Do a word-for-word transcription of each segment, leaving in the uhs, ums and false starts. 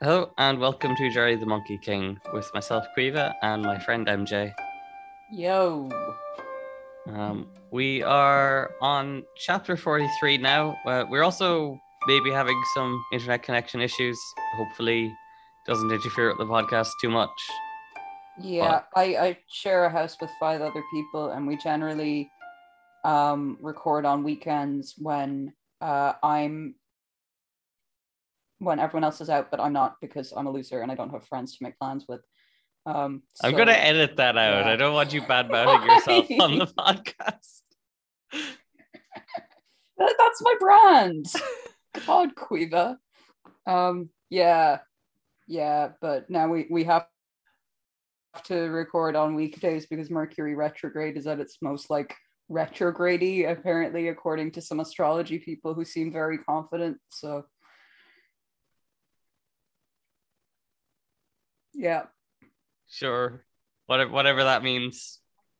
Hello and welcome to Jerry the Monkey King with myself, Quiva, and my friend M J. Yo. Um, we are on chapter forty-three now. Uh, we're also maybe having some internet connection issues. Hopefully, doesn't interfere with the podcast too much. Yeah, but... I, I share a house with five other people, and we generally um, record on weekends when uh, I'm when everyone else is out, but I'm not because I'm a loser and I don't have friends to make plans with. Um, I'm so, gonna edit that out. Yeah. I don't want you bad-mouthing yourself on the podcast. that, that's my brand. God, Quiva. Um, yeah, yeah, but now we, we have to record on weekdays because Mercury retrograde is at its most like retrograde-y, apparently, according to some astrology people who seem very confident. So yeah. Sure. Whatever whatever that means.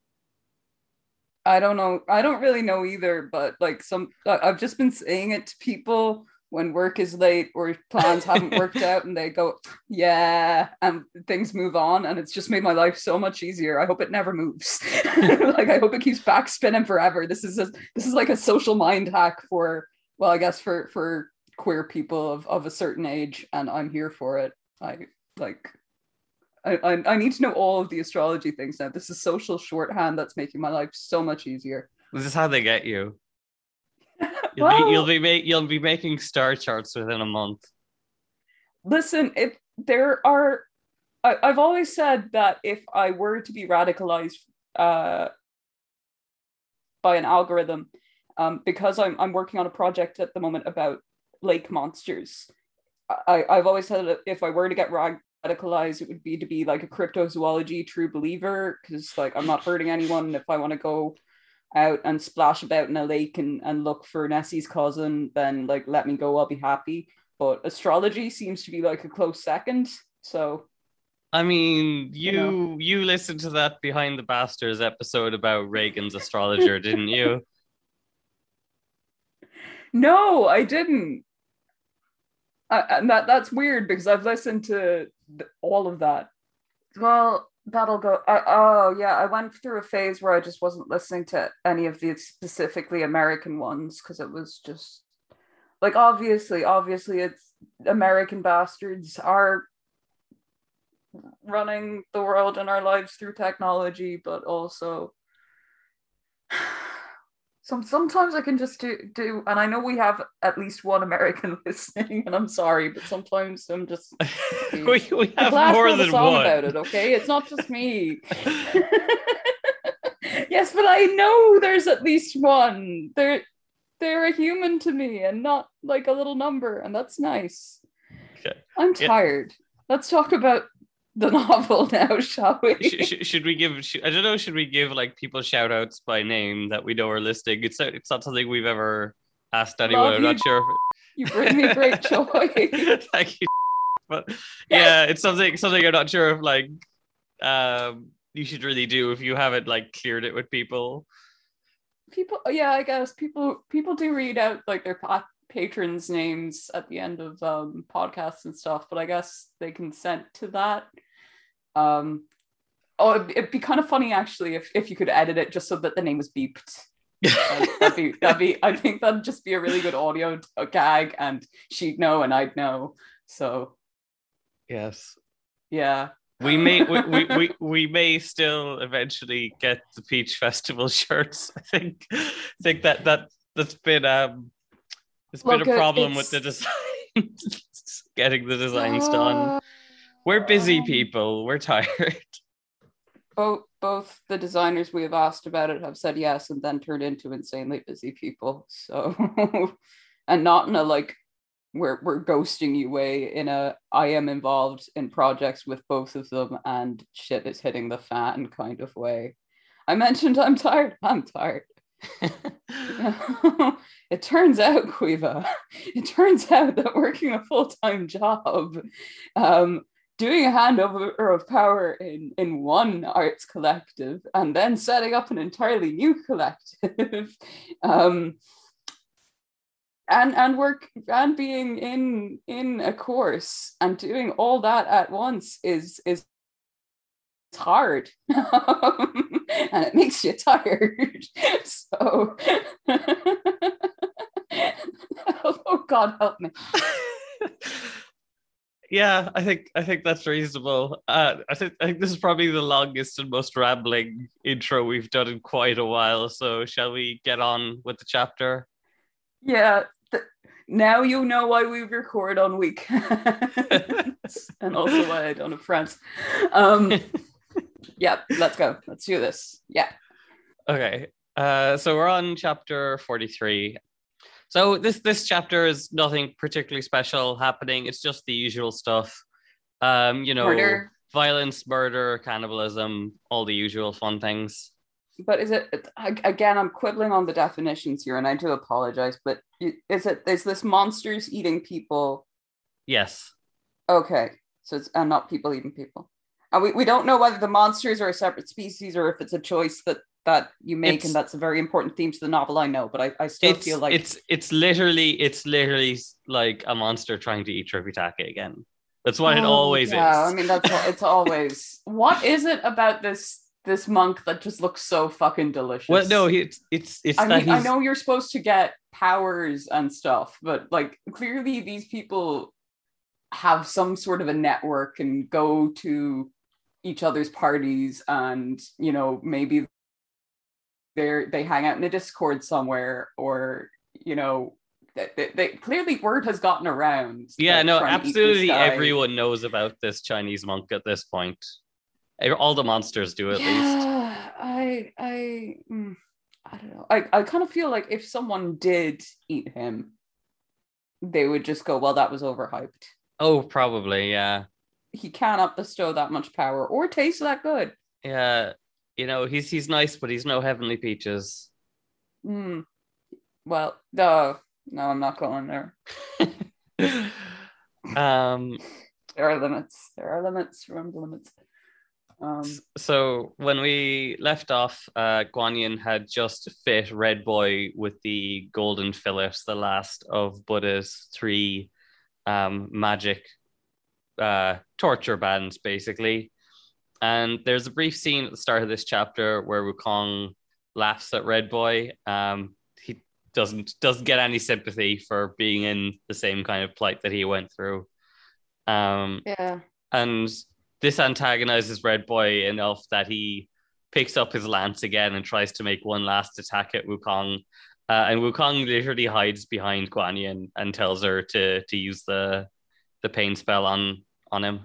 I don't know. I don't really know either, but like some I've just been saying it to people when work is late or plans haven't worked out and they go, yeah, and things move on, and it's just made my life so much easier. I hope it never moves. Like I hope it keeps back spinning forever. This is a, this is like a social mind hack for, well, I guess for for queer people of, of a certain age, and I'm here for it. I like I, I, I need to know all of the astrology things now. This is social shorthand that's making my life so much easier. This is how they get you. You'll well, be you'll be make you'll be making star charts within a month. Listen, if there are, I, I've always said that if I were to be radicalized uh, by an algorithm, um, because I'm I'm working on a project at the moment about lake monsters. I I've always said that if I were to get rag- radicalized, it would be to be like a cryptozoology true believer, because like I'm not hurting anyone. If I want to go out and splash about in a lake and, and look for Nessie's cousin, then like let me go, I'll be happy. But astrology seems to be like a close second. So I mean, you you, know. you listened to that Behind the Bastards episode about Reagan's astrologer, didn't you? No, I didn't. I, and that that's weird because I've listened to all of that. Well, that'll go. Uh, oh, yeah. I went through a phase where I just wasn't listening to any of the specifically American ones because it was just like, obviously, obviously, it's American bastards are running the world and our lives through technology, but also some sometimes I can just do do. And I know we have at least one American listening, and I'm sorry, but sometimes I'm just we, we have more than a song one about it. Okay, it's not just me. Yes, but I know there's at least one. They're they're a human to me, and not like a little number, and that's nice. Okay, I'm tired. Yeah. Let's talk about the novel now, shall we? Should, should we give? Should, I don't know. Should we give like people shout outs by name that we know are listening? It's not, it's not something we've ever asked anyone. Love I'm you. Not sure. If it... You bring me great joy. Thank you. But yeah, it's something something I'm not sure if like um you should really do if you haven't like cleared it with people. People, yeah, I guess people people do read out like their pa- patrons' names at the end of um, podcasts and stuff, but I guess they consent to that. Um, oh, it'd, it'd be kind of funny actually if, if you could edit it just so that the name was beeped. uh, that'd be that'd be. I think that'd just be a really good audio gag, and she'd know and I'd know. So, yes, yeah. We may we, we, we, we may still eventually get the Peach Festival shirts. I think I think that that that's been um there's Look, been a problem it's... with the design getting the designs uh... done. We're busy people. We're tired. Both both the designers we have asked about it have said yes and then turned into insanely busy people. So and not in a like we're we're ghosting you way, in a I am involved in projects with both of them and shit is hitting the fan kind of way. I mentioned I'm tired. I'm tired. It turns out, Quiva, it turns out that working a full-time job, um, doing a handover of power in, in one arts collective and then setting up an entirely new collective, um, and and work and being in in a course and doing all that at once is is hard. And it makes you tired. So oh God help me. Yeah, I think I think that's reasonable. Uh, I think I think this is probably the longest and most rambling intro we've done in quite a while. So shall we get on with the chapter? Yeah. Th- now you know why we record on weekends, and also why I don't have friends. Um, yeah, let's go. Let's do this. Yeah. Okay. Uh, so we're on chapter forty-three. So this this chapter is nothing particularly special happening. It's just the usual stuff. Um, you know, Murder. Violence, murder, cannibalism, all the usual fun things. But is it, again, I'm quibbling on the definitions here, and I do apologize, but is it, is this monsters eating people? Yes. Okay. So it's and not people eating people. And we, we don't know whether the monsters are a separate species or if it's a choice that that you make, it's, and that's a very important theme to the novel, I know, but I, I still feel like it's it's literally it's literally like a monster trying to eat Tributake again. That's what oh, it always yeah, is. I mean, that's it's always. What is it about this this monk that just looks so fucking delicious? Well, no, it's it's it's. I mean, I know you're supposed to get powers and stuff, but like clearly these people have some sort of a network and go to each other's parties, and you know maybe they they hang out in a Discord somewhere, or you know they, they clearly word has gotten around. Yeah, no, absolutely everyone knows about this Chinese monk at this point. All the monsters do at yeah, least. I I I don't know. I, I kind of feel like if someone did eat him, they would just go, well, that was overhyped. Oh, probably, yeah. He cannot bestow that much power or taste that good. Yeah. You know, he's he's nice, but he's no Heavenly Peaches. Mm. Well, no, no, I'm not going there. um, there are limits. There are limits. Remember limits. Um, so when we left off, uh, Guan Yin had just fit Red Boy with the golden fillet, the last of Buddha's three um, magic uh, torture bands, basically. And there's a brief scene at the start of this chapter where Wukong laughs at Red Boy. Um, he doesn't doesn't get any sympathy for being in the same kind of plight that he went through. Um, yeah. And this antagonizes Red Boy enough that he picks up his lance again and tries to make one last attack at Wukong. Uh, and Wukong literally hides behind Guan Yin and tells her to to use the the pain spell on on him.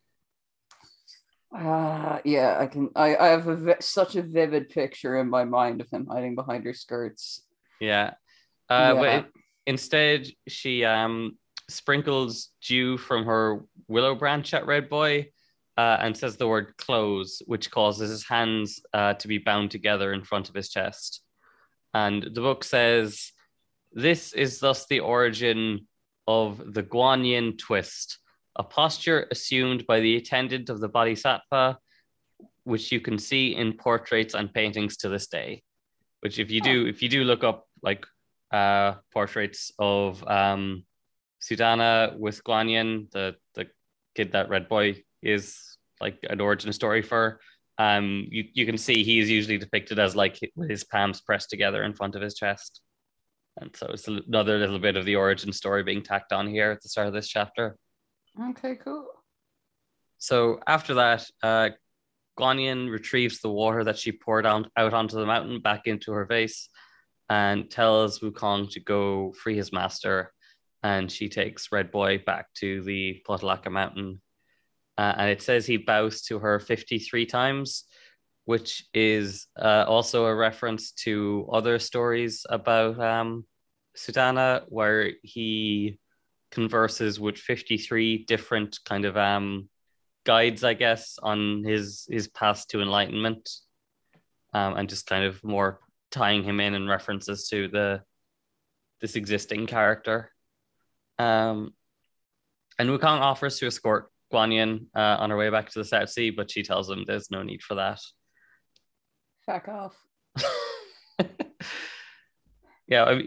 Uh, yeah, I can. I, I have a vi- such a vivid picture in my mind of him hiding behind her skirts. Yeah, uh, yeah. But it, instead, she um sprinkles dew from her willow branch at Red Boy, uh, and says the word "close," which causes his hands uh, to be bound together in front of his chest. And the book says, "This is thus the origin of the Guan Yin twist, a posture assumed by the attendant of the Bodhisattva, which you can see in portraits and paintings to this day." Which, if you do, if you do look up like uh, portraits of um, Sudana with Guan Yin, the the kid that Red Boy is like an origin story for, um, you you can see he is usually depicted as like with his palms pressed together in front of his chest, and so it's another little bit of the origin story being tacked on here at the start of this chapter. Okay, cool. So after that, uh, Guan Yin retrieves the water that she poured on, out onto the mountain back into her vase and tells Wukong to go free his master. And she takes Red Boy back to the Potalaka mountain. Uh, and it says he bows to her fifty-three times, which is uh, also a reference to other stories about um, Sudana, where he converses with fifty-three different kind of um, guides, I guess, on his his path to enlightenment, um, and just kind of more tying him in and references to the this existing character. Um, and Wukong offers to escort Guan Yin uh, on her way back to the South Sea, but she tells him there's no need for that. Fuck off. Yeah, I mean,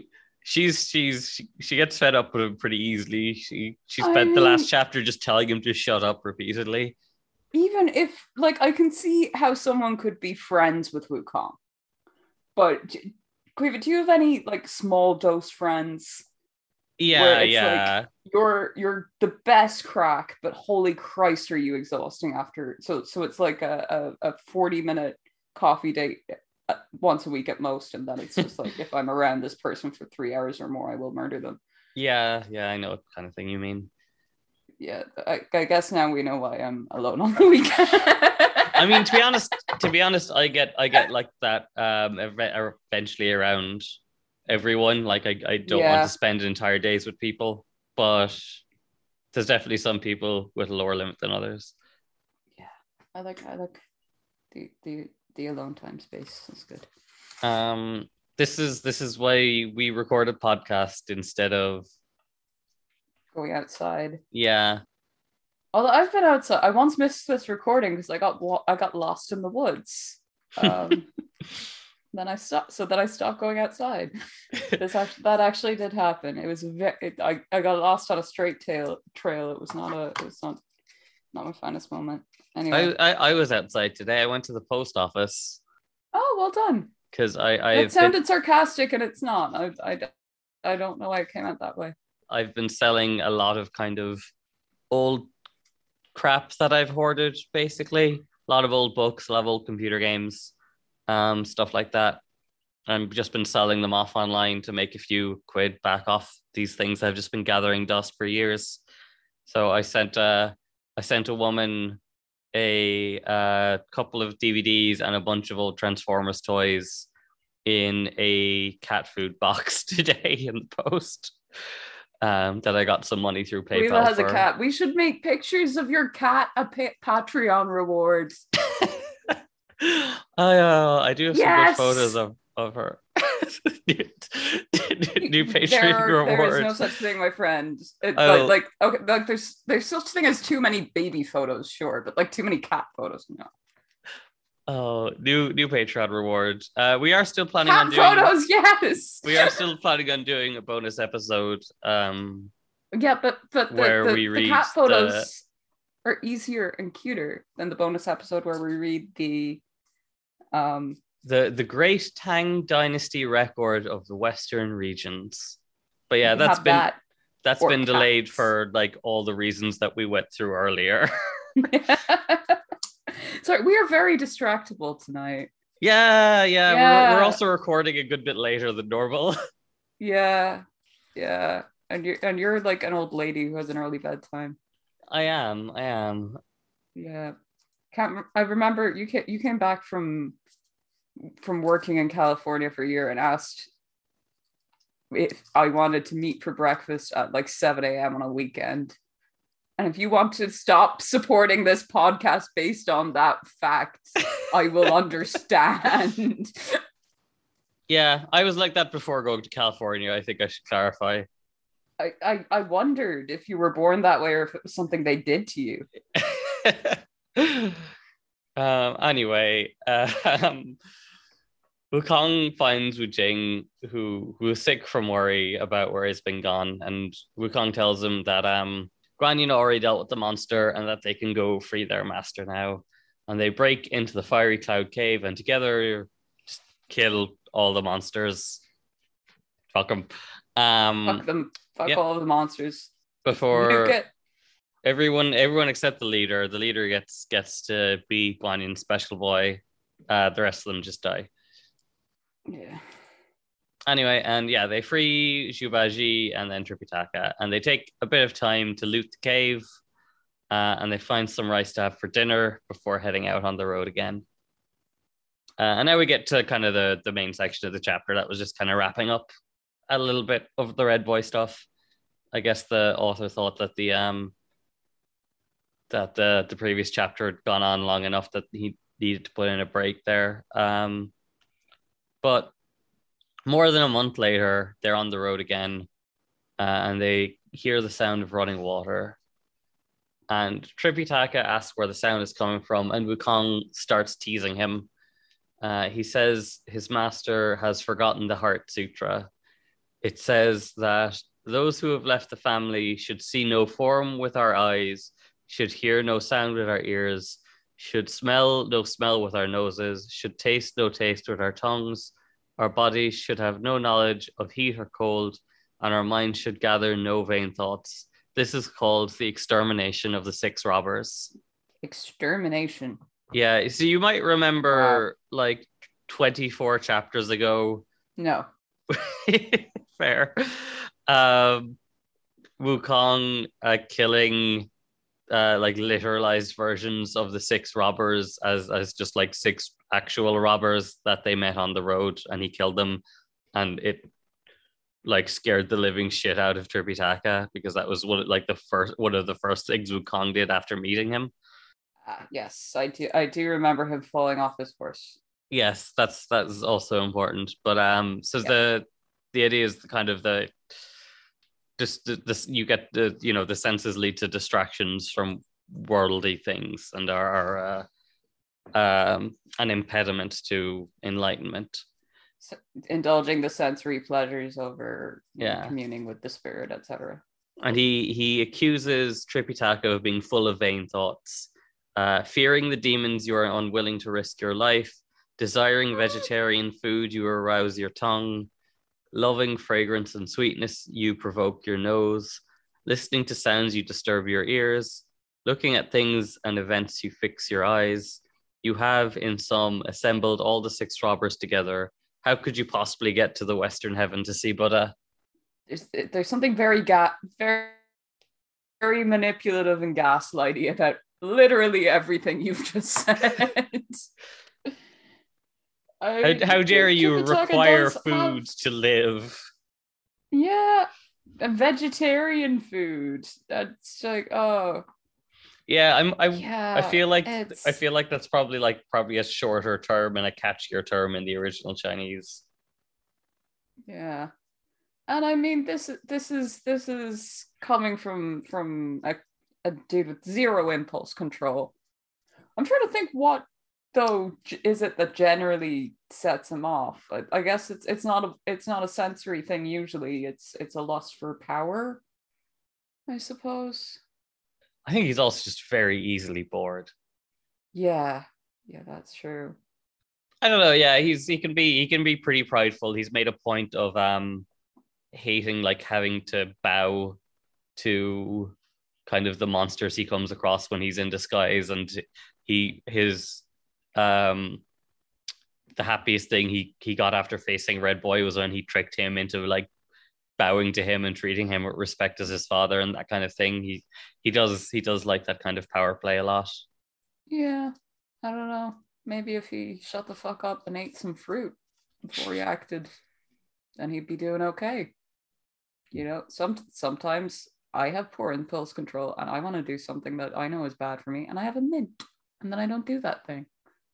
she's she's she, she gets fed up with him pretty easily. She she spent I mean, the last chapter just telling him to shut up repeatedly. Even if, like, I can see how someone could be friends with Wukong, but Quiva, do you have any like small dose friends? Yeah, where it's yeah. like you're you're the best crack, but holy Christ, are you exhausting after? So so it's like a a, a forty minute coffee date once a week at most, and then it's just like if I'm around this person for three hours or more, I will murder them. Yeah, yeah, I know what kind of thing you mean. Yeah, I, I guess now we know why I'm alone on the weekend. I mean, to be honest, to be honest, I get I get like that um eventually around everyone. Like I, I don't yeah. want to spend entire days with people, but there's definitely some people with a lower limit than others. Yeah, I like I like the the the alone time space. That's good. Um, this is this is why we record a podcast instead of going outside. Yeah. Although I've been outside, I once missed this recording because I got I got lost in the woods. Um, then I stopped, so that I stopped going outside. This actually, that actually did happen. It was very, it, I I got lost on a straight tail trail. It was not a it was not not my finest moment. Anyway, I, I I was outside today. I went to the post office. Oh, well done. Because I I it sounded been, sarcastic and it's not. I I I don't know why it came out that way. I've been selling a lot of kind of old crap that I've hoarded, basically. A lot of old books, a lot of old computer games, um, stuff like that. I've just been selling them off online to make a few quid back off these things I've just been gathering dust for years. So I sent a, I sent a woman a, a couple of D V Ds and a bunch of old Transformers toys in a cat food box today in the post. Um, that I got some money through PayPal. Quiva has for. a cat. We should make pictures of your cat a pa- Patreon rewards. I uh, I do have yes! some good photos of, of her. new, new Patreon there are, rewards. There is no such thing, my friend. It, oh. like, like okay, like there's there's such thing as too many baby photos, sure, but like too many cat photos, no. Oh, new new Patreon reward. Uh, we are still planning cat on doing photos. Yes, we are still planning on doing a bonus episode. Um, yeah, but but the, where the, we the read cat photos the... are easier and cuter than the bonus episode where we read the um the the Great Tang Dynasty record of the Western regions. But yeah, that's been that that's been cats. delayed for like all the reasons that we went through earlier. Sorry, we are very distractible tonight. Yeah, yeah, yeah. We're, we're also recording a good bit later than normal. Yeah, yeah, and you're and you're like an old lady who has an early bedtime. I am, I am. Yeah, can't. I remember you came you came back from from working in California for a year and asked if I wanted to meet for breakfast at like seven a.m. on a weekend. And if you want to stop supporting this podcast based on that fact, I will understand. Yeah, I was like that before going to California. I think I should clarify. I, I, I wondered if you were born that way or if it was something they did to you. um. Anyway, um, Wukong finds Wu Jing, who who is sick from worry about where he's been gone, and Wukong tells him that um. Guan Yin already dealt with the monster and that they can go free their master now. And they break into the fiery cloud cave and together just kill all the monsters. Fuck them. Um, Fuck them. Fuck yep. all of the monsters. Before everyone, everyone except the leader. The leader gets gets to be Guan Yin's special boy. Uh, the rest of them just die. Yeah. Anyway, and yeah, they free Zhu Baji and then Tripitaka, and they take a bit of time to loot the cave, uh, and they find some rice to have for dinner before heading out on the road again. Uh, and now we get to kind of the, the main section of the chapter that was just kind of wrapping up a little bit of the Red Boy stuff. I guess the author thought that the um that the the previous chapter had gone on long enough that he needed to put in a break there. Um, but more than a month later, they're on the road again, uh, and they hear the sound of running water. And Tripitaka asks where the sound is coming from, and Wukong starts teasing him. Uh, he says his master has forgotten the Heart Sutra. it says that those who have left the family should see no form with our eyes, should hear no sound with our ears, should smell no smell with our noses, should taste no taste with our tongues. Our bodies should have no knowledge of heat or cold, and our minds should gather no vain thoughts. This is called the extermination of the six robbers. Extermination. Yeah, so you might remember wow. like twenty-four chapters ago. No. Fair. Um, Wukong uh, killing uh, like literalized versions of the six robbers as as just like six actual robbers that they met on the road, and he killed them, and it like scared the living shit out of Tripitaka because that was one like the first one of the first things Wukong did after meeting him. Uh, yes, I do. I do remember him falling off his horse. Yes, that's that's also important. But um, so yeah. the the idea is the kind of the just this you get the you know the senses lead to distractions from worldly things and are, are uh, um an impediment to enlightenment. So, indulging the sensory pleasures over yeah know, communing with the spirit, et cetera. And he he accuses Tripitaka of being full of vain thoughts, uh, fearing the demons you are unwilling to risk your life, desiring vegetarian food you arouse your tongue, loving fragrance and sweetness you provoke your nose, listening to sounds you disturb your ears, looking at things and events you fix your eyes. You have, in sum, assembled all the six robbers together. How could you possibly get to the Western Heaven to see Buddha? There's, there's something very ga- very, very manipulative and gaslighty about literally everything you've just said. I, how, how dare you require food have, to live? Yeah, a vegetarian food. That's like, oh. Yeah, I'm. I. Yeah, I feel like. It's... I feel like that's probably like probably a shorter term and a catchier term in the original Chinese. Yeah, and I mean this. This is this is coming from from a, a dude with zero impulse control. I'm trying to think what though is it that generally sets him off. I, I guess it's it's not a it's not a sensory thing usually. It's it's a lust for power, I suppose. I think he's also just very easily bored. Yeah, yeah, that's true. I don't know. Yeah, he's he can be he can be pretty prideful. He's made a point of um hating like having to bow to kind of the monsters he comes across when he's in disguise, and he his um the happiest thing he he got after facing Red Boy was when he tricked him into like bowing to him and treating him with respect as his father and that kind of thing. He he does he does like that kind of power play a lot. Yeah, I don't know. Maybe if he shut the fuck up and ate some fruit before he acted, then he'd be doing okay. You know, some sometimes I have poor impulse control and I want to do something that I know is bad for me, and I have a mint, and then I don't do that thing.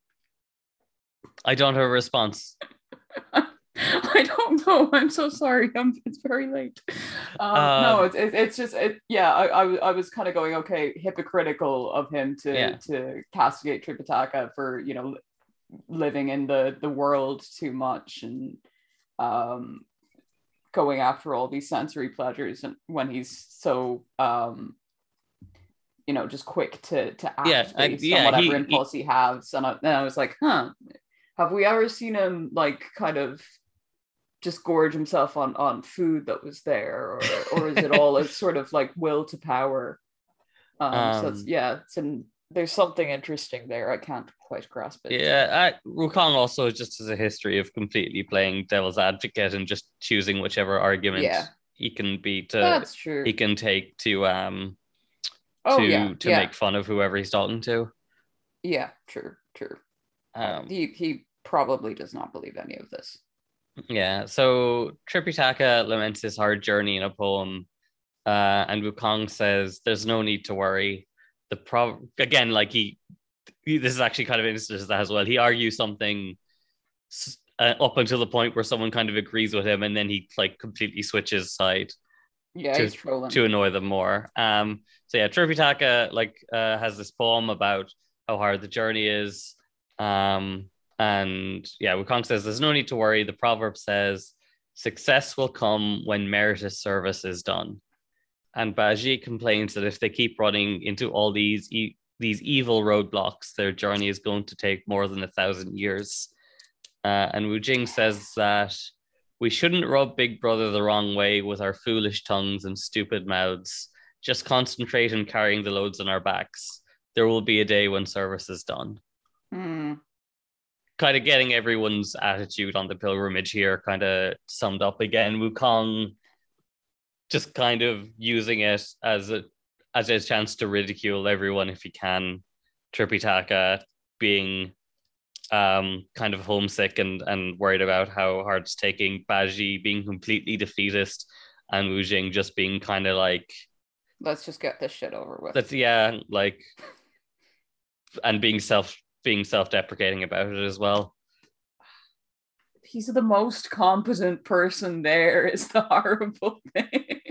I don't have a response. I don't know. I'm so sorry. I'm, it's very late. Um, um, no, it's it, it's just it. Yeah, I, I I was kind of going okay, hypocritical of him to yeah. to castigate Tripitaka for you know living in the the world too much and um going after all these sensory pleasures, and when he's so um you know just quick to to act yeah, based yeah, on whatever he, impulse he, he has, and I, and I was like, huh, have we ever seen him like kind of just gorge himself on on food that was there, or or is it all as sort of like will to power? Um, um so it's, yeah, it's an, there's something interesting there. I can't quite grasp it. Yeah, I, Wukong also just has a history of completely playing devil's advocate and just choosing whichever argument yeah. he can be to. That's true. He can take to um oh, to yeah, to yeah. make fun of whoever he's talking to. Yeah, true, true. Um, he he probably does not believe any of this. Yeah, so Tripitaka laments his hard journey in a poem, uh, and Wukong says, "There's no need to worry." The pro again, like he, he, this is actually kind of interesting that as well. He argues something uh, up until the point where someone kind of agrees with him, and then he like completely switches side. Yeah, to, he's trolling to annoy them more. Um, so yeah, Tripitaka like uh, has this poem about how hard the journey is. Um. And yeah, Wukong says, there's no need to worry. The proverb says, Success will come when meritorious service is done. And Baji complains that if they keep running into all these e- these evil roadblocks, their journey is going to take more than a thousand years. Uh, and Wu Jing says that we shouldn't rub Big Brother the wrong way with our foolish tongues and stupid mouths. Just concentrate on carrying the loads on our backs. There will be a day when service is done. Mm. Kind of getting everyone's attitude on the pilgrimage here kind of summed up again. Wukong just kind of using it as a as a chance to ridicule everyone if he can. Tripitaka being um, kind of homesick and, and worried about how hard it's taking. Baji being completely defeatist, and Wu Jing just being kind of like, let's just get this shit over with. That's yeah, like, and being self being self-deprecating about it as well. He's the most competent person there is the horrible thing.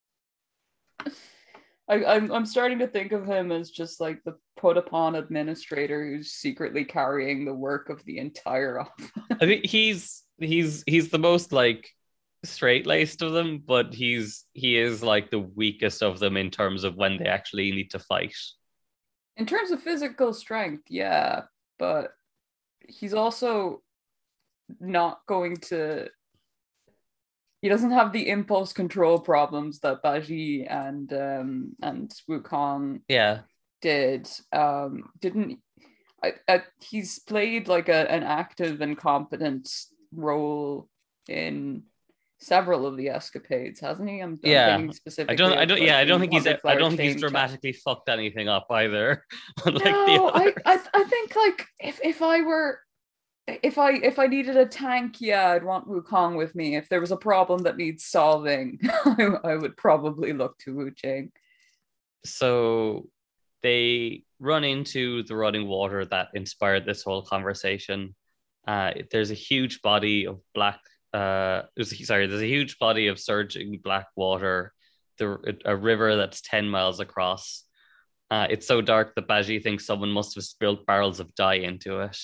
I, I'm I'm starting to think of him as just like the put upon administrator who's secretly carrying the work of the entire office. I think he's he's he's the most like straight-laced of them, but he's he is like the weakest of them in terms of when they actually need to fight. In terms of physical strength, yeah, but he's also not going to. He doesn't have the impulse control problems that Baji and um, and Wukong yeah did. Um, didn't I, I, he's played like a, an active and competent role in several of the escapades, hasn't he? I'm, I'm yeah. thinking specifically. I don't. I don't. Like yeah, I don't think he's. I don't think he's chain dramatically chat. fucked anything up either. like no, I, I, I think like if if I were. If I if I needed a tank, yeah, I'd want Wukong with me. If there was a problem that needs solving, I, I would probably look to Wu Jing. So they run into the running water that inspired this whole conversation. Uh, there's a huge body of black. Uh, there's, sorry, there's a huge body of surging black water. The a river that's ten miles across. Uh, it's so dark that Baji thinks someone must have spilled barrels of dye into it.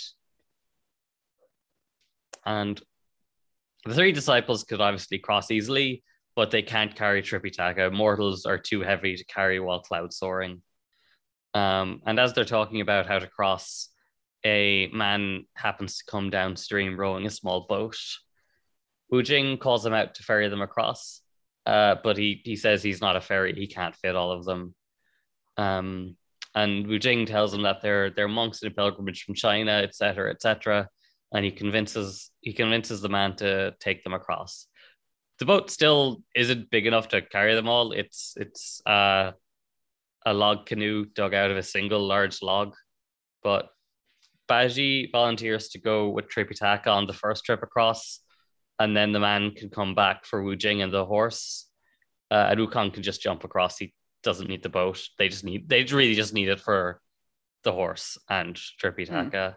And the three disciples could obviously cross easily, but they can't carry Tripitaka. Mortals are too heavy to carry while cloud soaring. Um, and as they're talking about how to cross, a man happens to come downstream rowing a small boat. Wu Jing calls him out to ferry them across, uh, but he, he says he's not a ferry. He can't fit all of them. Um, and Wu Jing tells him that they're, they're monks in a pilgrimage from China, et cetera, et cetera. And he convinces he convinces the man to take them across. The boat still isn't big enough to carry them all. It's it's uh, a log canoe dug out of a single large log. But Baji volunteers to go with Tripitaka on the first trip across, and then the man can come back for Wu Jing and the horse. Uh, and Wukong can just jump across. He doesn't need the boat. They just need they really just need it for the horse and Tripitaka. Mm.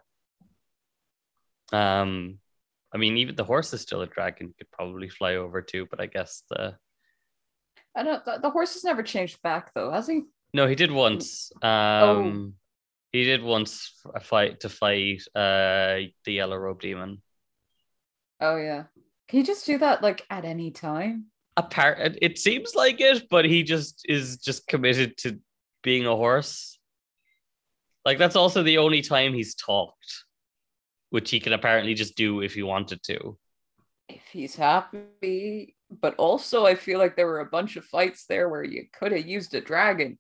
Um, I mean, even the horse is still a dragon. Could probably fly over too, but I guess the. I don't. The, the horse has never changed back though, has he? No, he did once. Um, oh. He did once a fight to fight uh the yellow robe demon. Oh yeah, can you just do that like at any time? Apart, it seems like it, but he just is just committed to being a horse. Like that's also the only time he's talked. Which he can apparently just do if he wanted to. If he's happy. But also, I feel like there were a bunch of fights there where you could have used a dragon.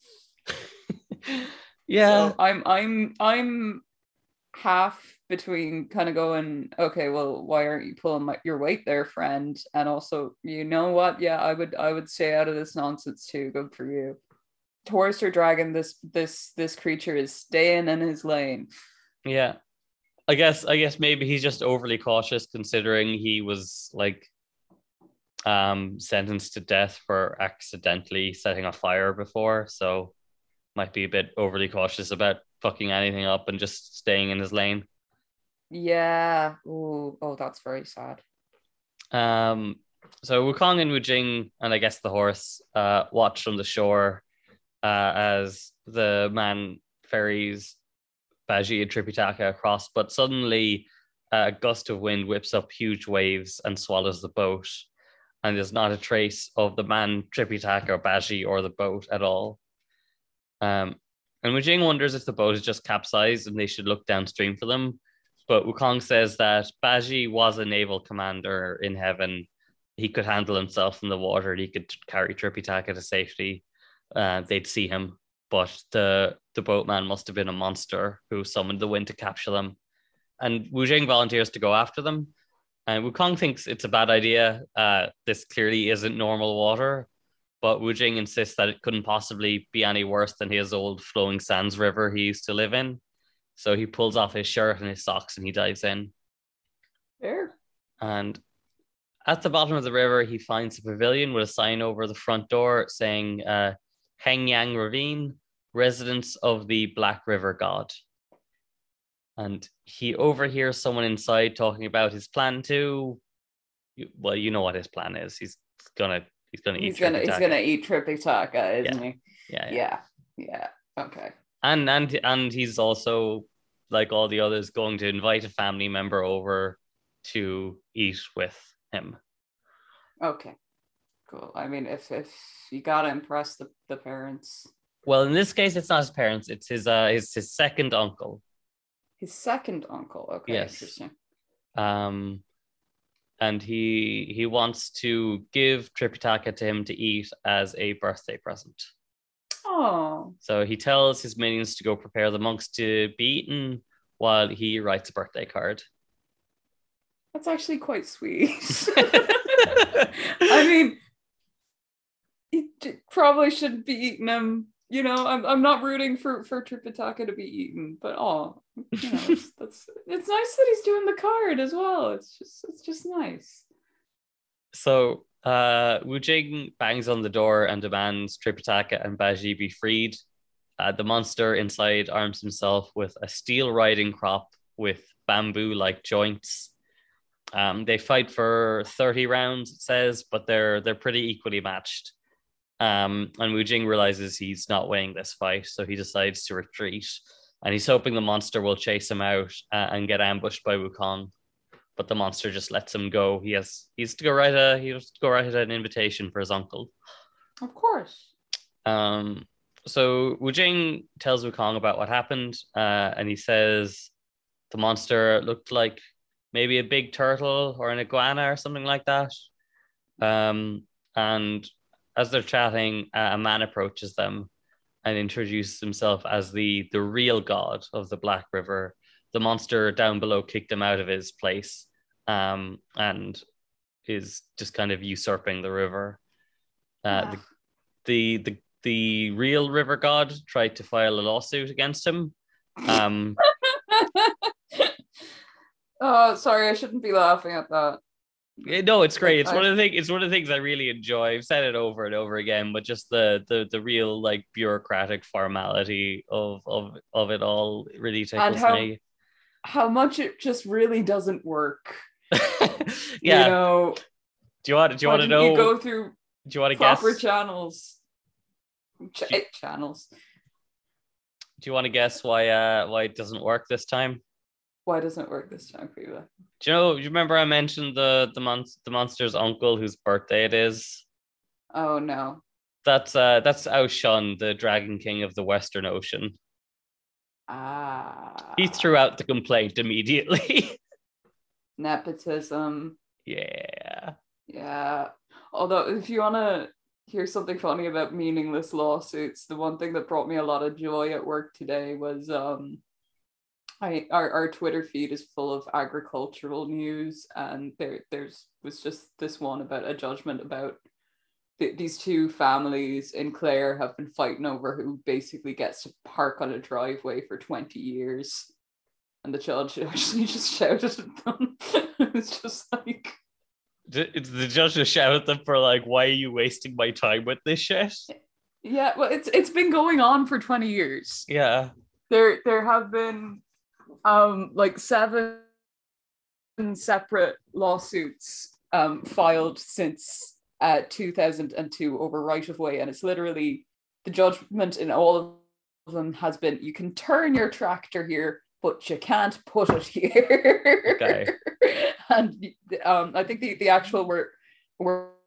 yeah. So I'm I'm I'm half between kind of going, okay, well, why aren't you pulling my, your weight there, friend? And also, you know what? Yeah, I would I would stay out of this nonsense too. Good for you. Horse or dragon, this this this creature is staying in his lane. Yeah. I guess I guess maybe he's just overly cautious considering he was like um sentenced to death for accidentally setting a fire before, so might be a bit overly cautious about fucking anything up and just staying in his lane. Yeah. Ooh, oh, that's very sad. Um so Wukong and Wu Jing and I guess the horse uh watch from the shore uh as the man ferries Baji and Tripitaka across, but suddenly a gust of wind whips up huge waves and swallows the boat. and there's not a trace of the man Tripitaka or Baji or the boat at all. Um, and Wu Jing wonders if the boat is just capsized and they should look downstream for them. But Wukong says that Baji was a naval commander in heaven. He could handle himself in the water. He could carry Tripitaka to safety. Uh, they'd see him. But the, the boatman must have been a monster who summoned the wind to capture them. And Wu Jing volunteers to go after them. And Wukong thinks it's a bad idea. Uh, this clearly isn't normal water. But Wu Jing insists that it couldn't possibly be any worse than his old flowing sands river he used to live in. So he pulls off his shirt and his socks and he dives in. There. And at the bottom of the river, he finds a pavilion with a sign over the front door saying uh, Hengyang Ravine, residence of the Black River God. And he overhears someone inside talking about his plan to, well, you know what his plan is. He's gonna he's gonna he's eat gonna Tripitaka. he's gonna eat Tripitaka, isn't yeah. he? Yeah, yeah, yeah, yeah. Okay. And and and he's also, like all the others, going to invite a family member over to eat with him. Okay, cool. I mean, if if you gotta impress the, the parents. Well, in this case, it's not his parents. It's his uh his, his second uncle. His second uncle. Okay, yes. Interesting. Um, and he he wants to give Tripitaka to him to eat as a birthday present. Oh. So he tells his minions to go prepare the monks to be eaten while he writes a birthday card. That's actually quite sweet. I mean, he probably shouldn't be eating him. You know, I'm I'm not rooting for, for Tripitaka to be eaten, but oh, you know, it's, that's it's nice that he's doing the card as well. It's just it's just nice. So uh, Wu Jing bangs on the door and demands Tripitaka and Baji be freed. Uh, the monster inside arms himself with a steel riding crop with bamboo-like joints. Um, they fight for thirty rounds, it says, but they're they're pretty equally matched. Um, and Wu Jing realizes he's not winning this fight, so he decides to retreat. And he's hoping the monster will chase him out uh, and get ambushed by Wukong. But the monster just lets him go. He has he has to go write a he has to go write an invitation for his uncle. Of course. Um. So Wu Jing tells Wukong about what happened, uh, and he says the monster looked like maybe a big turtle or an iguana or something like that. Um. And as they're chatting, uh, a man approaches them and introduces himself as the the real god of the Black River. The monster down below kicked him out of his place, um, and is just kind of usurping the river. Uh, the, the the the real river god tried to file a lawsuit against him. Um, oh, sorry, I shouldn't be laughing at that. No, it's great. It's one of the things. It's one of the things I really enjoy. I've said it over and over again, but just the the the real like bureaucratic formality of of of it all really tickles how, me. How much it just really doesn't work. Yeah. You know. Do you want? Do you want to know? You go through. Do you want to proper guess? channels. Ch- do you, channels. Do you want to guess why? Uh, why it doesn't work this time? Why doesn't it work this time for you? Do you know? Do you remember I mentioned the the mon- the monster's uncle whose birthday it is? Oh no. That's uh that's Ao Shun, the Dragon King of the Western Ocean. Ah. He threw out the complaint immediately. Nepotism. Yeah. Yeah. Although, if you want to hear something funny about meaningless lawsuits, the one thing that brought me a lot of joy at work today was um. I, our, our Twitter feed is full of agricultural news, and there there's was just this one about a judgment about th- these two families in Clare have been fighting over who basically gets to park on a driveway for twenty years, and the judge actually just shouted at them. It's just like it's the judge just shouted at them for like, why are you wasting my time with this shit? Yeah, well, it's it's been going on for twenty years. Yeah, there there have been. Um, like seven separate lawsuits um, filed since uh, two thousand two over right of way, and it's literally the judgment in all of them has been: you can turn your tractor here, but you can't put it here. Okay. And um, I think the, the actual word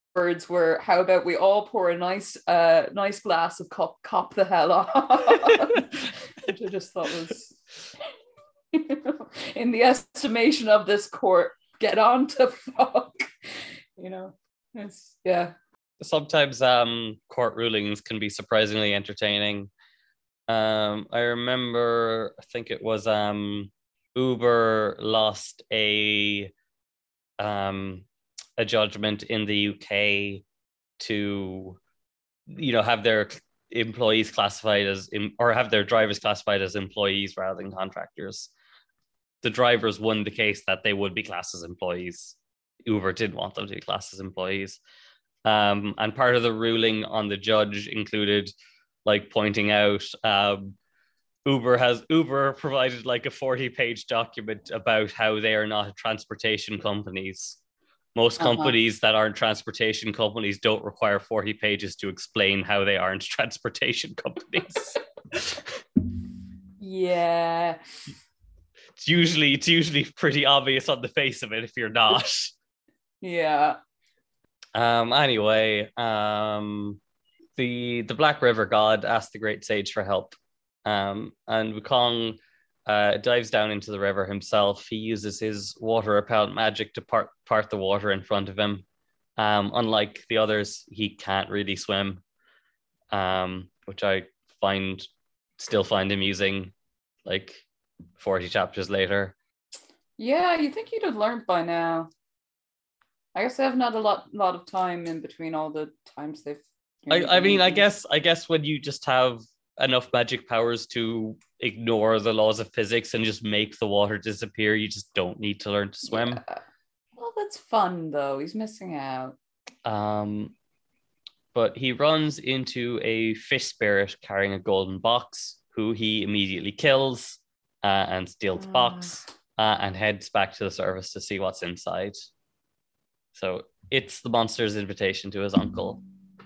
words were, how about we all pour a nice uh nice glass of cop cop the hell on, which I just thought was, you know, in the estimation of this court, get on to fuck, you know. It's, yeah. Sometimes um court rulings can be surprisingly entertaining. um I remember, I think it was um Uber lost a um a judgment in the U K to, you know, have their employees classified as, or have their drivers classified as employees rather than contractors. The drivers won the case that they would be classed as employees. Uber did want them to be classed as employees. Um, and part of the ruling on the judge included like pointing out um, Uber has Uber provided like a forty page document about how they are not transportation companies. Most Uh-huh. companies that aren't transportation companies don't require forty pages to explain how they aren't transportation companies. Yeah. It's usually it's usually pretty obvious on the face of it if you're not. Yeah. Um. Anyway, um, the the Black River god asked the Great Sage for help. Um, and Wukong uh, dives down into the river himself. He uses his water repellent magic to part part the water in front of him. Um, unlike the others, he can't really swim, um, which I find still find amusing. Like forty chapters later. Yeah, you think you'd have learned by now. I guess they haven't had a lot, lot of time in between all the times they've. I, I mean, I guess, I guess when you just have enough magic powers to ignore the laws of physics and just make the water disappear, you just don't need to learn to swim. Yeah. Well, that's fun though. He's missing out. Um, but he runs into a fish spirit carrying a golden box, who he immediately kills uh, and steals the box uh, and heads back to the surface to see what's inside. So it's the monster's invitation to his uncle.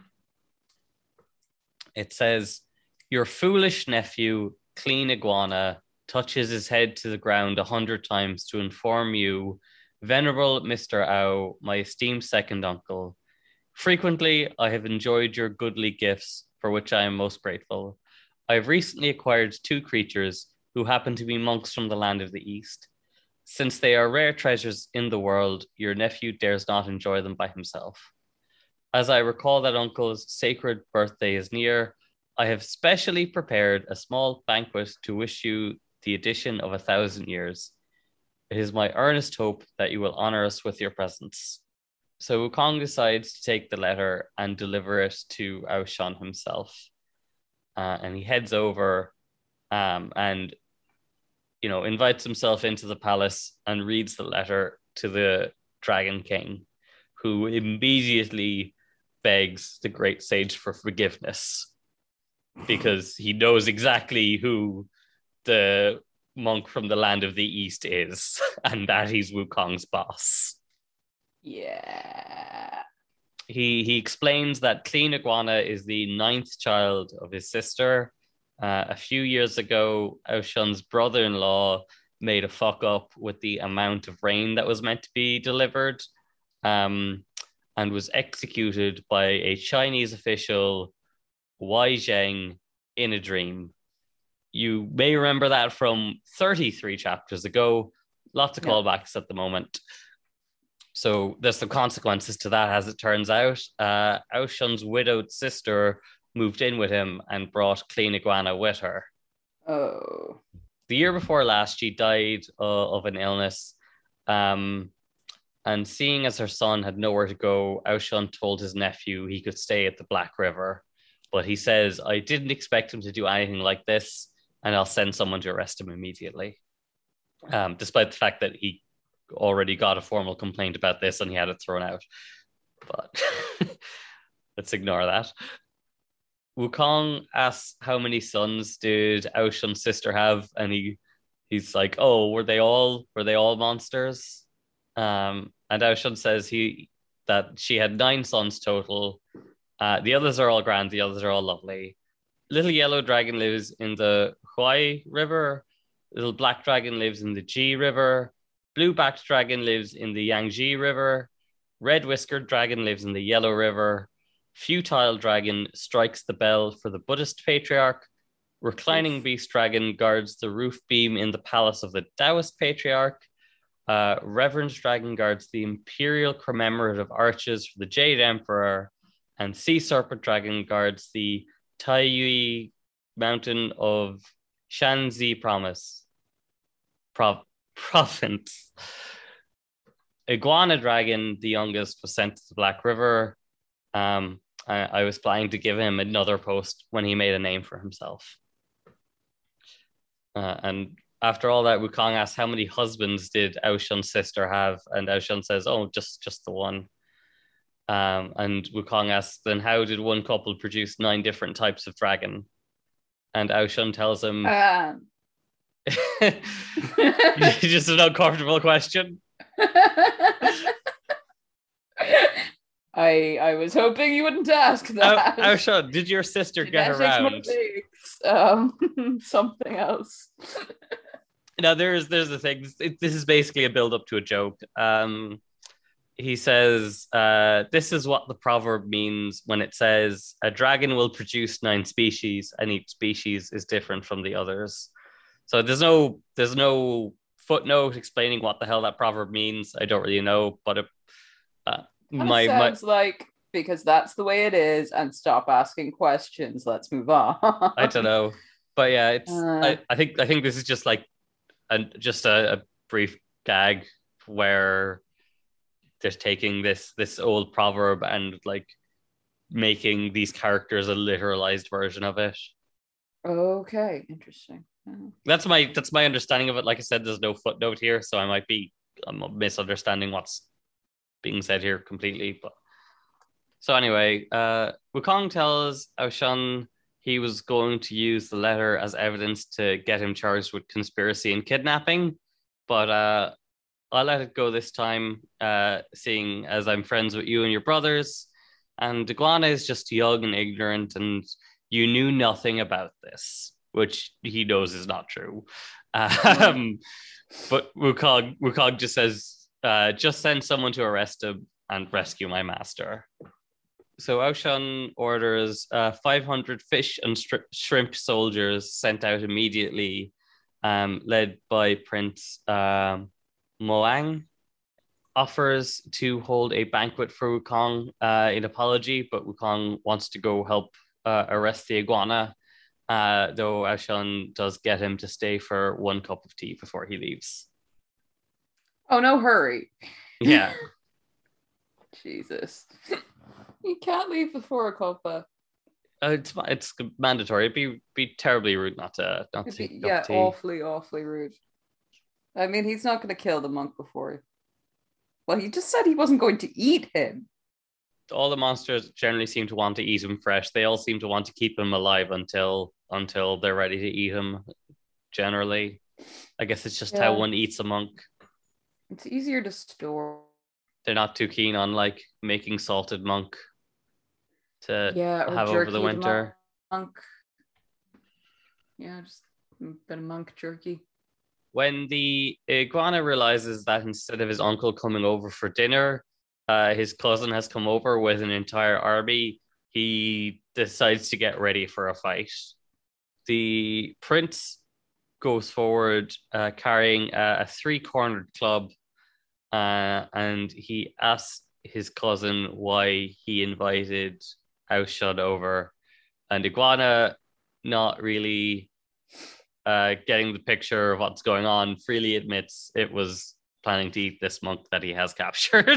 It says, your foolish nephew, Clean Iguana, touches his head to the ground a hundred times to inform you, Venerable Mister Ow, my esteemed second uncle. Frequently, I have enjoyed your goodly gifts, for which I am most grateful. I have recently acquired two creatures who happen to be monks from the land of the East. Since they are rare treasures in the world, your nephew dares not enjoy them by himself. As I recall that uncle's sacred birthday is near, I have specially prepared a small banquet to wish you the addition of a thousand years. It is my earnest hope that you will honor us with your presence. So Wukong decides to take the letter and deliver it to Ao Shan himself. Uh, and he heads over um, and you know, invites himself into the palace and reads the letter to the Dragon King, who immediately begs the Great Sage for forgiveness because he knows exactly who the monk from the land of the East is, and that he's Wukong's boss. Yeah. He he explains that Clean Iguana is the ninth child of his sister. Uh, a few years ago, Ao Shan's brother-in-law made a fuck up with the amount of rain that was meant to be delivered, um, and was executed by a Chinese official, Wei Zheng, in a dream. You may remember that from thirty-three chapters ago. Lots of callbacks yeah. at the moment. So there's some consequences to that, as it turns out. Uh, Ao Shan's widowed sister moved in with him and brought Clean Iguana with her. Oh. The year before last, she died uh, of an illness. Um, and seeing as her son had nowhere to go, Ao Shan told his nephew he could stay at the Black River. But he says, I didn't expect him to do anything like this, and I'll send someone to arrest him immediately. Um, despite the fact that he already got a formal complaint about this and he had it thrown out. But let's ignore that. Wukong asks how many sons did Ao Shan's sister have, and he he's like, oh, were they all were they all monsters? Um, and Ao Shan says he that she had nine sons total. Uh, the others are all grand, the others are all lovely. Little yellow dragon lives in the Huai River. Little black dragon lives in the Ji River. Blue backed dragon lives in the Yangtze River. Red Whiskered Dragon lives in the Yellow River. Futile Dragon strikes the bell for the Buddhist Patriarch. Reclining Oof. Beast Dragon guards the roof beam in the palace of the Taoist Patriarch. Uh, Reverend Dragon guards the Imperial Commemorative Arches for the Jade Emperor. And Sea Serpent Dragon guards the Taiyui Mountain of Shanxi Promise. Prov- Province. Iguana Dragon, the youngest, was sent to the Black River. Um, I, I was planning to give him another post when he made a name for himself. Uh, and after all that, Wukong asks how many husbands did Aoshun's sister have, and Aoshun says, "Oh, just just the one." Um, and Wukong asks, "Then how did one couple produce nine different types of dragon?" And Aoshun tells him, um. "Just an uncomfortable question." I I was hoping you wouldn't ask that. Oh, Aoshun, did your sister get around? Um, something else. Now there's there's the thing. It, this is basically a build up to a joke. Um, he says, uh, "This is what the proverb means when it says a dragon will produce nine species, and each species is different from the others." So there's no there's no footnote explaining what the hell that proverb means. I don't really know, but it, uh, my sounds my, like because that's the way it is, and stop asking questions. Let's move on. I don't know, but yeah, it's uh, I, I think I think this is just like a, just a, a brief gag where they're taking this this old proverb and like making these characters a literalized version of it. Okay, interesting. Yeah. That's my that's my understanding of it. Like I said, there's no footnote here, so I might be I'm misunderstanding what's being said here completely. But so anyway, uh, Wukong tells Aoshun he was going to use the letter as evidence to get him charged with conspiracy and kidnapping, but uh, I'll let it go this time, uh, seeing as I'm friends with you and your brothers, and Iguana is just young and ignorant, and you knew nothing about this, which he knows is not true. Um, but Wukong, Wukong just says, uh, just send someone to arrest him and rescue my master. So Aoshun orders uh, five hundred fish and stri- shrimp soldiers sent out immediately, um, led by Prince um, Moang. Offers to hold a banquet for Wukong uh, in apology, but Wukong wants to go help uh, arrest the iguana, uh, though Aoshun does get him to stay for one cup of tea before he leaves. Oh, no hurry. Yeah. Jesus. You can't leave before a cuppa. Uh, it's it's mandatory. It'd be be terribly rude not to not to be, yeah, tea. awfully, awfully rude. I mean, he's not going to kill the monk before. Well, he just said he wasn't going to eat him. All the monsters generally seem to want to eat him fresh. They all seem to want to keep him alive until until they're ready to eat him. Generally, I guess it's just yeah. how one eats a monk. It's easier to store. They're not too keen on like making salted monk to yeah, have over the winter. Monk. Yeah, just a bit of monk jerky. When the iguana realizes that instead of his uncle coming over for dinner, uh, his cousin has come over with an entire army, he decides to get ready for a fight. The prince goes forward uh, carrying a, a three-cornered club, uh, and he asks his cousin why he invited Aoshun over. And Iguana, not really uh, getting the picture of what's going on, freely admits it was planning to eat this monk that he has captured.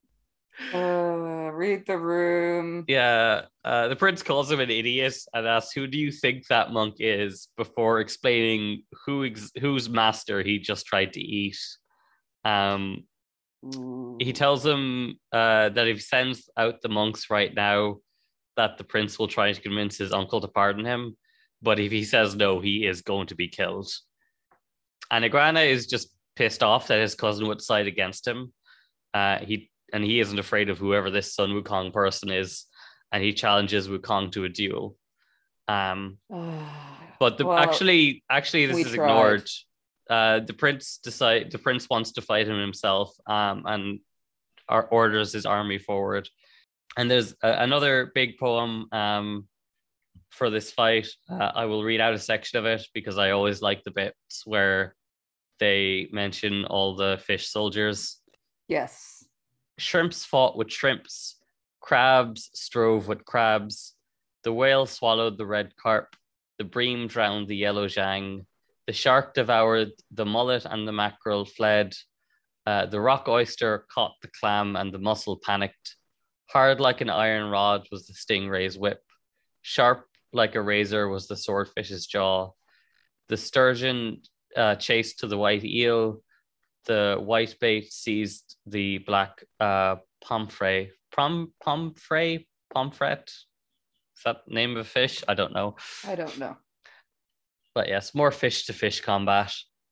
Uh, read the room. Yeah, uh, the prince calls him an idiot and asks, "Who do you think that monk is?" before explaining who ex- whose master he just tried to eat. Um, Ooh. He tells him uh, that if he sends out the monks right now, that the prince will try to convince his uncle to pardon him. But if he says no, he is going to be killed. And Iguana is just pissed off that his cousin would side against him. Uh, he and he isn't afraid of whoever this Sun Wukong person is, and he challenges Wukong to a duel. Um, but the, well, actually, actually, this is tried. ignored. Uh, the prince decide the prince wants to fight him himself, um, and or orders his army forward. And there's a, another big poem um, for this fight. Uh, I will read out a section of it because I always like the bits where they mention all the fish soldiers. Yes. Shrimps fought with shrimps. Crabs strove with crabs. The whale swallowed the red carp. The bream drowned the yellow zhang. The shark devoured the mullet and the mackerel fled. Uh, the rock oyster caught the clam and the mussel panicked. Hard like an iron rod was the stingray's whip. Sharp like a razor was the swordfish's jaw. The sturgeon uh, chased to the white eel. The whitebait seized the black uh, pomfret. Prom, pomfret? Pomfret? Is that the name of a fish? I don't know. I don't know. But yes, more fish to fish combat.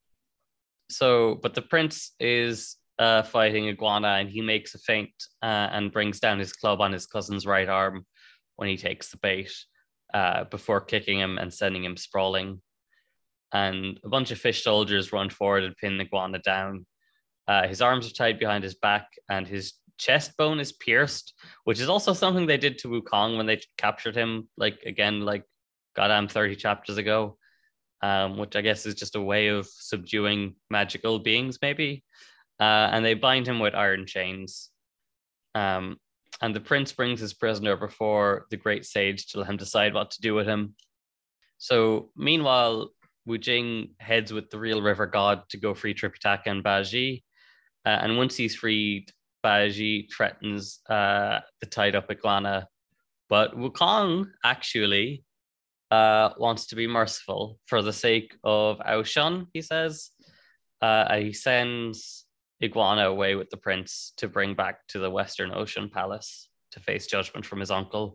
So, but the prince is uh, fighting Iguana, and he makes a feint uh, and brings down his club on his cousin's right arm when he takes the bait uh, before kicking him and sending him sprawling. And a bunch of fish soldiers run forward and pin Iguana down. Uh, his arms are tied behind his back, and his chest bone is pierced, which is also something they did to Wukong when they captured him, like, again, like, goddamn thirty chapters ago. Um, which I guess is just a way of subduing magical beings, maybe. Uh, and they bind him with iron chains. Um, and the prince brings his prisoner before the great sage to let him decide what to do with him. So meanwhile, Wu Jing heads with the real river god to go free Tripitaka and Baji. Uh, and once he's freed, Baji threatens uh, the tied up Iguana. But Wukong actually Uh, wants to be merciful for the sake of Aoshan, he says. Uh, and he sends Iguana away with the prince to bring back to the Western Ocean Palace to face judgment from his uncle.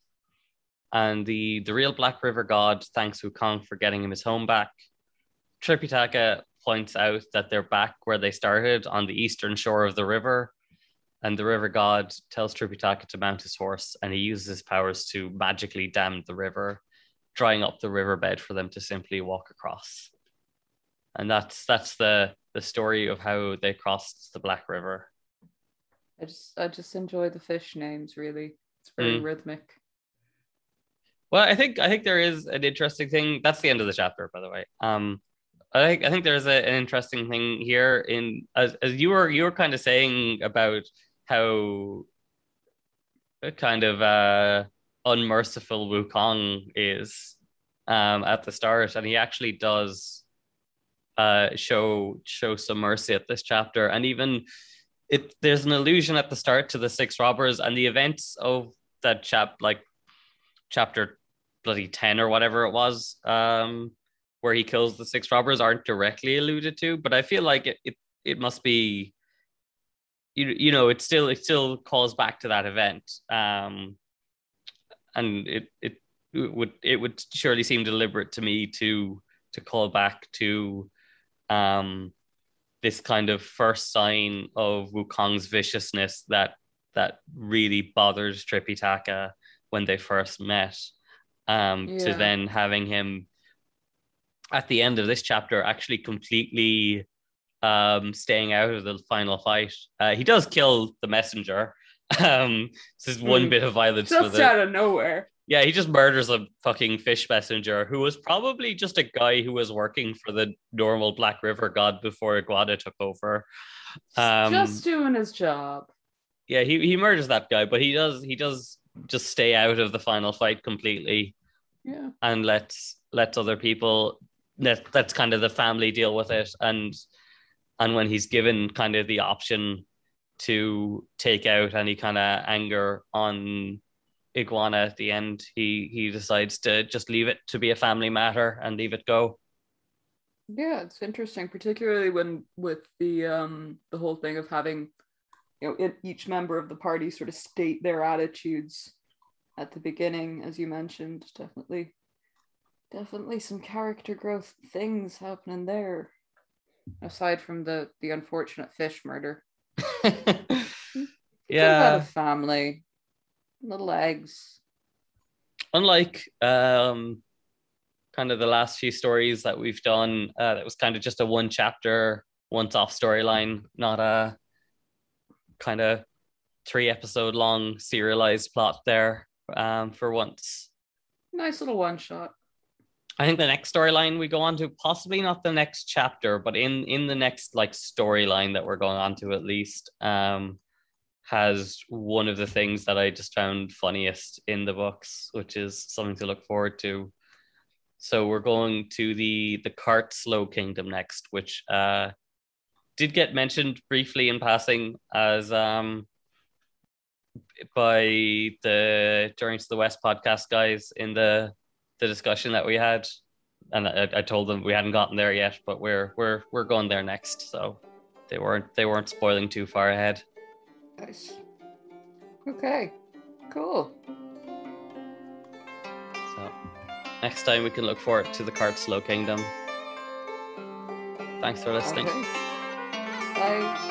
And the, the real Black River god thanks Wukong for getting him his home back. Tripitaka points out that they're back where they started, on the eastern shore of the river. And the river god tells Tripitaka to mount his horse, and he uses his powers to magically dam the river, drying up the riverbed for them to simply walk across. And that's that's the the story of how they crossed the Black River. I just I just enjoy the fish names, really. It's very mm. rhythmic. Well, I think I think there is an interesting thing. That's the end of the chapter, by the way. Um, I think I think there's a, an interesting thing here in as, as you were you were kind of saying about how kind of uh unmerciful Wukong is um, at the start, and he actually does uh, show show some mercy at this chapter. And even it, there's an allusion at the start to the six robbers, and the events of that chap, like chapter bloody ten or whatever it was, um, where he kills the six robbers, aren't directly alluded to. But I feel like it it, it must be, you you know, it still it still calls back to that event. Um, And it, it it would it would surely seem deliberate to me to to call back to um this kind of first sign of Wukong's viciousness that that really bothers Tripitaka when they first met. Um, yeah. To then having him at the end of this chapter actually completely um staying out of the final fight. Uh, he does kill the messenger. Um, this is one mm. bit of violence just for the, out of nowhere. Yeah, he just murders a fucking fish messenger who was probably just a guy who was working for the normal Black River god before Iguana took over. Um, just doing his job. Yeah, he, he murders that guy, but he does he does just stay out of the final fight completely. Yeah, and lets lets other people let that's kind of the family deal with it. And and when he's given kind of the option to take out any kind of anger on Iguana at the end, he he decides to just leave it to be a family matter and leave it go. Yeah, it's interesting, particularly when with the um the whole thing of having, you know, it, each member of the party sort of state their attitudes at the beginning, as you mentioned. Definitely, definitely some character growth things happening there, aside from the the unfortunate fish murder. Yeah, a family, little eggs. Unlike um, kind of the last few stories that we've done, uh, that was kind of just a one chapter, once off storyline, not a kind of three episode long serialized plot there um, for once. Nice little one shot. I think the next storyline we go on to, possibly not the next chapter, but in in the next like storyline that we're going on to at least, um, has one of the things that I just found funniest in the books, which is something to look forward to. So we're going to the the Cartslow Kingdom next, which uh, did get mentioned briefly in passing as um by the Journey to the West podcast guys in the the discussion that we had, and I, I told them we hadn't gotten there yet, but we're we're we're going there next, so they weren't they weren't spoiling too far ahead. Nice. Okay, cool. So next time we can look forward to the Cartslow Kingdom. Thanks for listening. Okay. Bye.